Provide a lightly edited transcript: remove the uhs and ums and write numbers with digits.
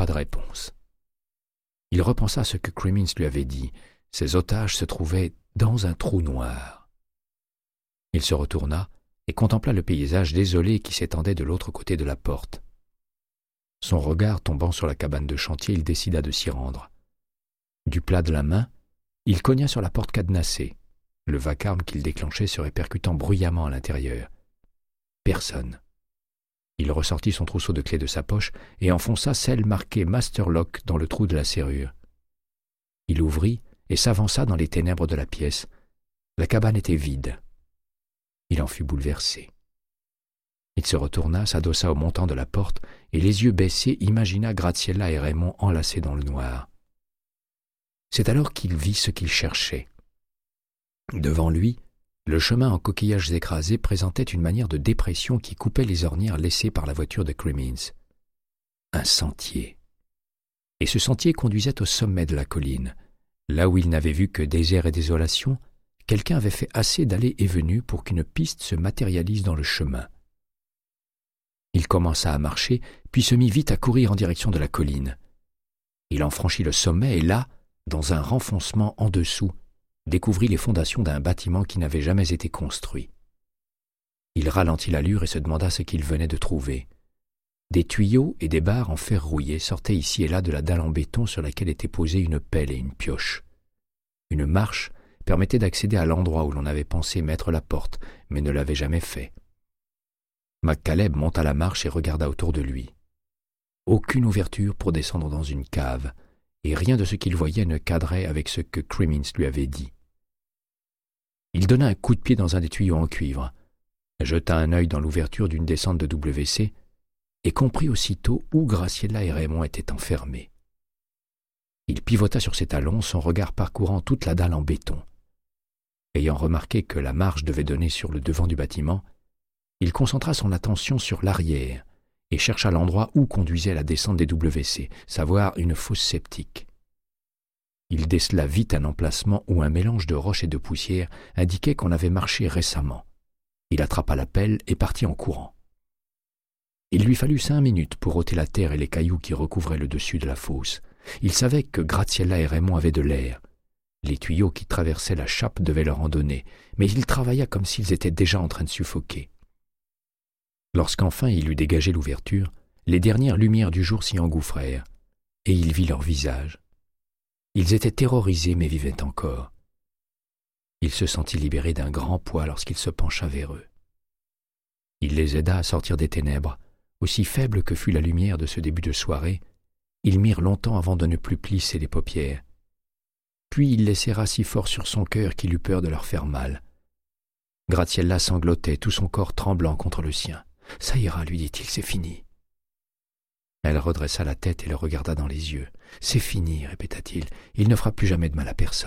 pas de réponse. Il repensa à ce que Crimmins lui avait dit. Ses otages se trouvaient dans un trou noir. Il se retourna et contempla le paysage désolé qui s'étendait de l'autre côté de la porte. Son regard tombant sur la cabane de chantier, il décida de s'y rendre. Du plat de la main, il cogna sur la porte cadenassée, le vacarme qu'il déclenchait se répercutant bruyamment à l'intérieur. Personne. Il ressortit son trousseau de clés de sa poche et enfonça celle marquée « Master Lock » dans le trou de la serrure. Il ouvrit et s'avança dans les ténèbres de la pièce. La cabane était vide. Il en fut bouleversé. Il se retourna, s'adossa au montant de la porte et, les yeux baissés, imagina Graziella et Raymond enlacés dans le noir. C'est alors qu'il vit ce qu'il cherchait. Devant lui, le chemin en coquillages écrasés présentait une manière de dépression qui coupait les ornières laissées par la voiture de Crimmins. Un sentier. Et ce sentier conduisait au sommet de la colline. Là où il n'avait vu que désert et désolation, quelqu'un avait fait assez d'allées et venues pour qu'une piste se matérialise dans le chemin. Il commença à marcher, puis se mit vite à courir en direction de la colline. Il en franchit le sommet et là, dans un renfoncement en dessous, découvrit les fondations d'un bâtiment qui n'avait jamais été construit. Il ralentit l'allure et se demanda ce qu'il venait de trouver. Des tuyaux et des barres en fer rouillé sortaient ici et là de la dalle en béton sur laquelle était posée une pelle et une pioche. Une marche permettait d'accéder à l'endroit où l'on avait pensé mettre la porte, mais ne l'avait jamais fait. McCaleb monta la marche et regarda autour de lui. Aucune ouverture pour descendre dans une cave, et rien de ce qu'il voyait ne cadrait avec ce que Crimmins lui avait dit. Il donna un coup de pied dans un des tuyaux en cuivre, jeta un œil dans l'ouverture d'une descente de WC et comprit aussitôt où Graciella et Raymond étaient enfermés. Il pivota sur ses talons, son regard parcourant toute la dalle en béton. Ayant remarqué que la marche devait donner sur le devant du bâtiment, il concentra son attention sur l'arrière et chercha l'endroit où conduisait la descente des WC, savoir une fosse septique. Il décela vite un emplacement où un mélange de roches et de poussière indiquait qu'on avait marché récemment. Il attrapa la pelle et partit en courant. Il lui fallut 5 minutes pour ôter la terre et les cailloux qui recouvraient le dessus de la fosse. Il savait que Graziella et Raymond avaient de l'air. Les tuyaux qui traversaient la chape devaient leur en donner, mais il travailla comme s'ils étaient déjà en train de suffoquer. Lorsqu'enfin il eut dégagé l'ouverture, les dernières lumières du jour s'y engouffrèrent, et il vit leurs visages. Ils étaient terrorisés mais vivaient encore. Il se sentit libéré d'un grand poids lorsqu'il se pencha vers eux. Il les aida à sortir des ténèbres. Aussi faible que fut la lumière de ce début de soirée, ils mirent longtemps avant de ne plus plisser les paupières. Puis il les serra si fort sur son cœur qu'il eut peur de leur faire mal. Graziella sanglotait, tout son corps tremblant contre le sien. « Ça ira, lui dit-il, c'est fini. » Elle redressa la tête et le regarda dans les yeux. « C'est fini, répéta-t-il, il ne fera plus jamais de mal à personne. »